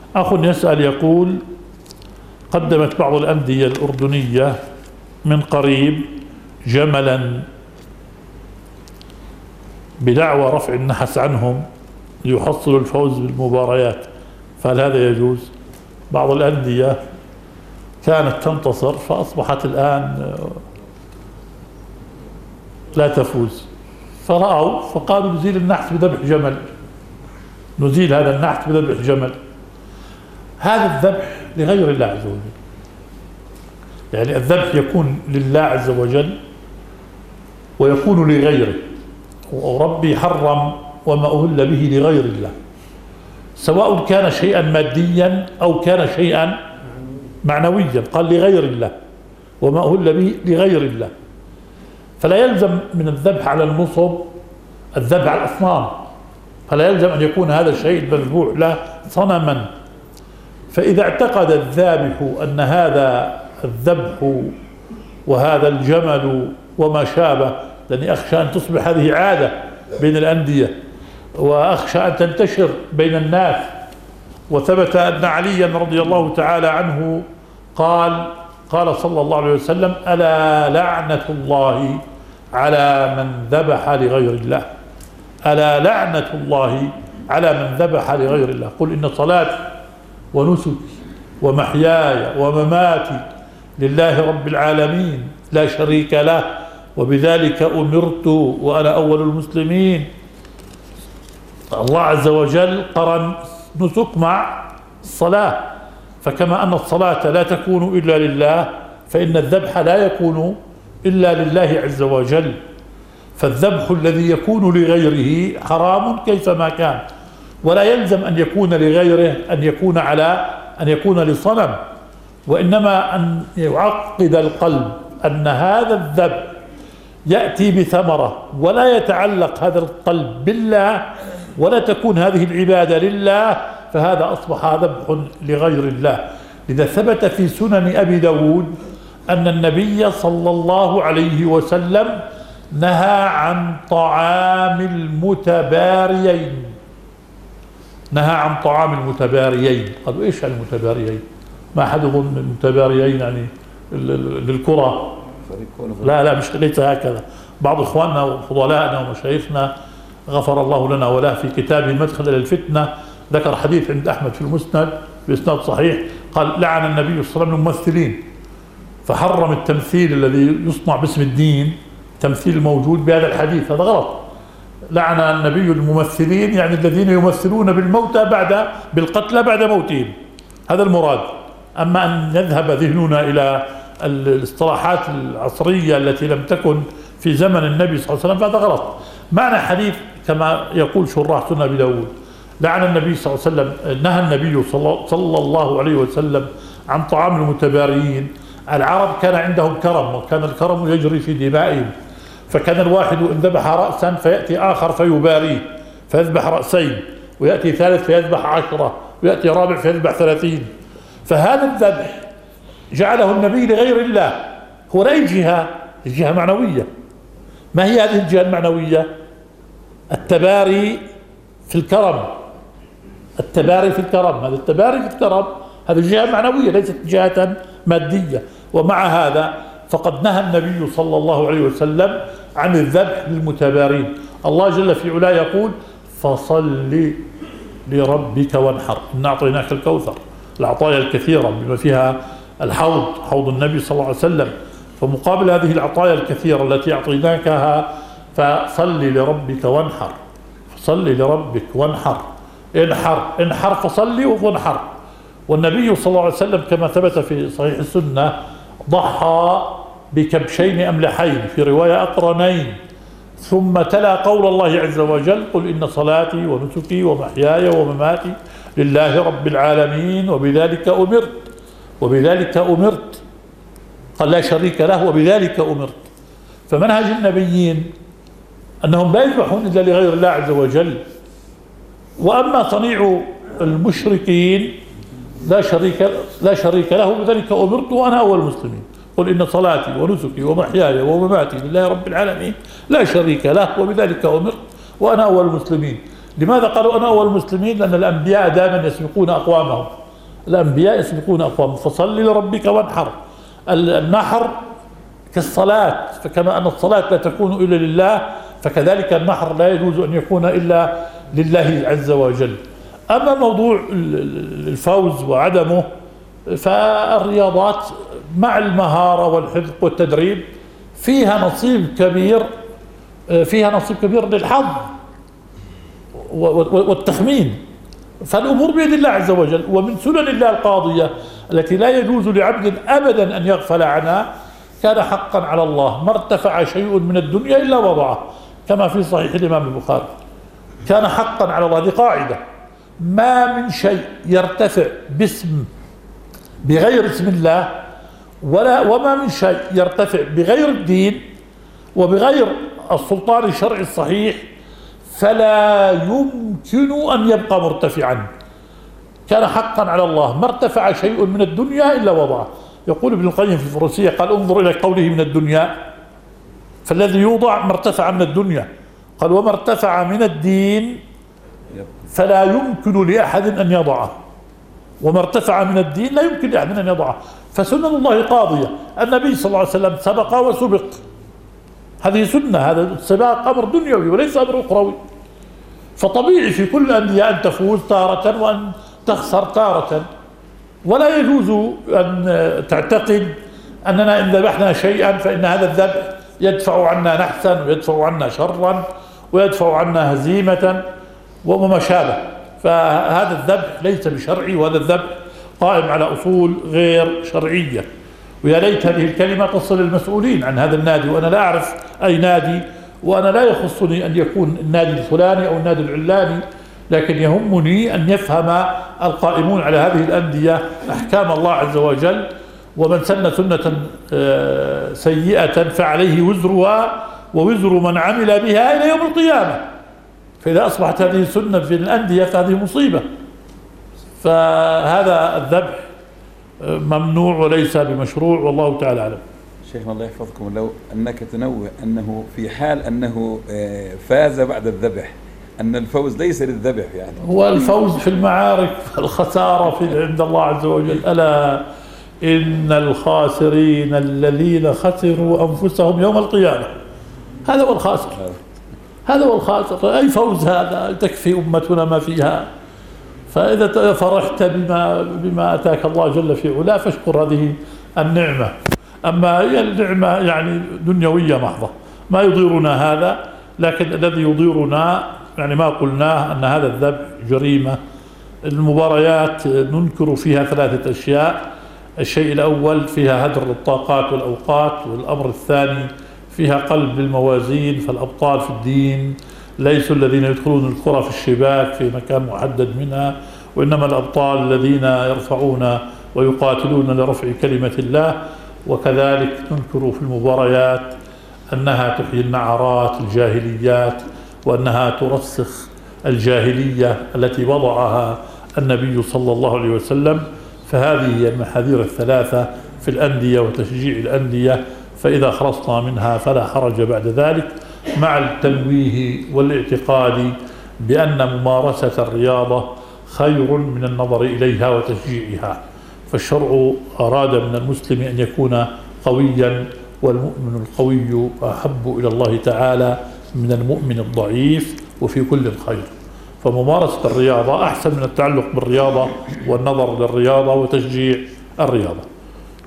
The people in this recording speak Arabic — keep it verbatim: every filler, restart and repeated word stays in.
أخ يسأل يقول: قدمت بعض الأندية الأردنية من قريب جملا بدعوى رفع النحس عنهم ليحصلوا الفوز بالمباريات، فهل هذا يجوز؟ بعض الأندية كانت تنتصر فأصبحت الآن لا تفوز، فرأوا فقالوا نزيل النحس بذبح جمل، نزيل هذا النحس بذبح جمل. هذا الذبح لغير الله عز وجل، يعني الذبح يكون لله عز وجل ويكون لغيره، وربي حرم وما أهل به لغير الله، سواء كان شيئا ماديا أو كان شيئا معنويا، قال لغير الله وما أهل به لغير الله. فلا يلزم من الذبح على النصب الذبح على الأصنام، فلا يلزم أن يكون هذا الشيء المذبوح له صنما. فإذا اعتقد الذابح أن هذا الذبح وهذا الجمل وما شابه، لأني أخشى أن تصبح هذه عادة بين الأندية، وأخشى أن تنتشر بين الناس. وثبت أن عليا رضي الله تعالى عنه قال قال صلى الله عليه وسلم: ألا لعنة الله على من ذبح لغير الله، ألا لعنة الله على من ذبح لغير الله. قل إن صلاتي ونسكي ومحياي ومماتي لله رب العالمين لا شريك له وبذلك أمرت وأنا أول المسلمين. الله عز وجل قرن نسك مع الصلاة، فكما أن الصلاة لا تكون إلا لله فإن الذبح لا يكون إلا لله عز وجل. فالذبح الذي يكون لغيره حرام كيفما كان، ولا يلزم أن يكون لغيره أن يكون على أن يكون لصنم، وإنما أن يعقد القلب أن هذا الذبح يأتي بثمرة ولا يتعلق هذا القلب بالله ولا تكون هذه العبادة لله، فهذا أصبح ذبح لغير الله. لذا ثبت في سنن أبي داود أن النبي صلى الله عليه وسلم نهى عن طعام المتباريين، نهى عن طعام المتباريين. قالوا إيش المتباريين؟ ما أحد يظن المتباريين يعني للكرة، لا لا مش ليس هكذا. بعض إخواننا وفضلائنا ومشايخنا غفر الله لنا وله في كتابه المدخل إلى الفتنة ذكر حديث عند أحمد في المسند بإسناد صحيح، قال: لعن النبي صلى الله عليه وسلم الممثلين، فحرم التمثيل الذي يصنع باسم الدين، تمثيل الموجود بهذا الحديث، هذا غلط. لعن النبي الممثلين يعني الذين يمثلون بالموتى بعد بالقتلى بعد موتهم، هذا المراد. أما أن يذهب ذهننا إلى الاصطلاحات العصرية التي لم تكن في زمن النبي صلى الله عليه وسلم فهذا غلط. معنى حديث كما يقول شراح سنن أبي داود: لعن النبي صلى الله عليه وسلم، نهى النبي صلى الله عليه وسلم عن طعام المتباريين. العرب كان عندهم كرم، وكان الكرم يجري في دمائهم، فكان الواحد إن ذبح رأسا فيأتي آخر فيباريه فيذبح رأسين، ويأتي ثالث فيذبح عشرة، ويأتي رابع فيذبح ثلاثين. فهذا الذبح جعله النبي لغير الله، هو لأي جهة؟ الجهة معنوية. ما هي هذه الجهة المعنوية؟ التباري في الكرم، التباري في الكرم، هذا التباري في الكرم هذه جهة معنوية ليست جهة مادية. ومع هذا فقد نهى النبي صلى الله عليه وسلم عن الذبح للمتبارين. الله جل في علاه يقول: فصل لربك وانحر، إنا أعطيناك الكوثر، العطايا الكثيرة بما فيها الحوض، حوض النبي صلى الله عليه وسلم. فمقابل هذه العطايا الكثيرة التي أعطيناكها فصل لربك وانحر، فصل لربك وانحر، انحر انحر فصلي وانحر. والنبي صلى الله عليه وسلم كما ثبت في صحيح السنة ضحى بكبشين أملحين، في رواية أقرنين، ثم تلا قول الله عز وجل: قل إن صلاتي ونسكي ومحياي ومماتي لله رب العالمين وبذلك أمرت وبذلك أمرت، قال لا شريك له وبذلك أمرت. فمنهج النبيين أنهم لا يذبحون إلا لغير الله عز وجل. وأما صنيع المشركين لا شريك لا شريك له وبذلك أمرت وأنا أول المسلمين. قل إن صلاتي ونسكي ومحياي ومماتي لله رب العالمين لا شريك له وبذلك أمرت وأنا أول المسلمين. لماذا قالوا أنا أول المسلمين؟ لأن الأنبياء دائما يسبقون أقوامهم. الأنبياء يسبقون أقوام، فصل لربك وانحر. النحر كالصلاة، فكما أن الصلاة لا تكون إلا لله فكذلك النحر لا يجوز أن يكون إلا لله عز وجل. أما موضوع الفوز وعدمه، فالرياضات مع المهارة والحذق والتدريب فيها نصيب كبير، فيها نصيب كبير للحظ والتخمين، فالأمور بيد الله عز وجل. ومن سنن الله القاضية التي لا يجوز لعبد أبدا أن يغفل عنها: كان حقا على الله ما ارتفع شيء من الدنيا إلا وضعه، كما في صحيح الإمام البخاري. كان حقا على الله، دي قاعدة: ما من شيء يرتفع باسم بغير اسم الله، ولا وما من شيء يرتفع بغير الدين وبغير السلطان الشرعي الصحيح فلا يمكن أن يبقى مرتفعا. كان حقا على الله ما ارتفع شيء من الدنيا إلا وضعه. يقول ابن القيم في الفروسية، قال: انظر إلى قوله من الدنيا، فالذي يوضع ما ارتفع من الدنيا. قال: وما ارتفع من الدين فلا يمكن لأحد أن يضعه، وما ارتفع من الدين لا يمكن لأحد أن يضعه. فسنن الله قاضية. النبي صلى الله عليه وسلم سبق وسبق، هذه سنة، هذا السباق أمر دنيوي وليس أمر أخروي. فطبيعي في كل الأندية أن تفوز تارة وأن تخسر تارة، ولا يجوز أن تعتقد أننا إن ذبحنا شيئا فإن هذا الذبح يدفع عنا نحسا ويدفع عنا شرا ويدفع عنا هزيمة وما شابه. فهذا الذبح ليس بشرعي، وهذا الذبح قائم على أصول غير شرعية. ويا ليت هذه الكلمة تصل للمسؤولين عن هذا النادي، وأنا لا أعرف أي نادي، وأنا لا يخصني أن يكون النادي الفلاني أو النادي العلاني، لكن يهمني أن يفهم القائمون على هذه الأندية أحكام الله عز وجل. ومن سن سنة سيئة فعليه وزرها ووزر من عمل بها إلى يوم القيامة. فإذا أصبحت هذه السنة في الأندية فهذه مصيبة. فهذا الذبح ممنوع وليس بمشروع، والله تعالى أعلم. شيخنا الله يحفظكم، لو أنك تنوه أنه في حال أنه فاز بعد الذبح، أن الفوز ليس للذبح، يعني هو الفوز في المعارك، الخسارة في عند الله عز وجل. ألا إن الخاسرين الذين خسروا أنفسهم يوم القيامة. هذا هو الخاسر، هذا هو الخاسر. أي فوز هذا؟ تكفي أمتنا ما فيها. فإذا فرحت بما بما أتاك الله جل في علاه فاشكر هذه النعمة. أما هي النعمة يعني دنيوية محضة، ما يضيرنا هذا. لكن الذي يضيرنا يعني ما قلناه أن هذا الذبح جريمة. المباريات ننكر فيها ثلاثة أشياء: الشيء الأول فيها هدر للطاقات والأوقات، والأمر الثاني فيها قلب الموازين، فالأبطال في الدين ليسوا الذين يدخلون الكرة في الشباك في مكان محدد منها، وإنما الأبطال الذين يرفعون ويقاتلون لرفع كلمة الله. وكذلك ننكر في المباريات أنها تحيي النعرات الجاهليات، وأنها ترسخ الجاهلية التي وضعها النبي صلى الله عليه وسلم. فهذه هي المحاذير الثلاثة في الأندية وتشجيع الأندية، فإذا خلصنا منها فلا حرج بعد ذلك، مع التنويه والاعتقاد بأن ممارسة الرياضة خير من النظر إليها وتشجيعها. فالشرع أراد من المسلم أن يكون قويا، والمؤمن القوي أحب إلى الله تعالى من المؤمن الضعيف، وفي كل خير. فممارسة الرياضة أحسن من التعلق بالرياضة والنظر للرياضة وتشجيع الرياضة.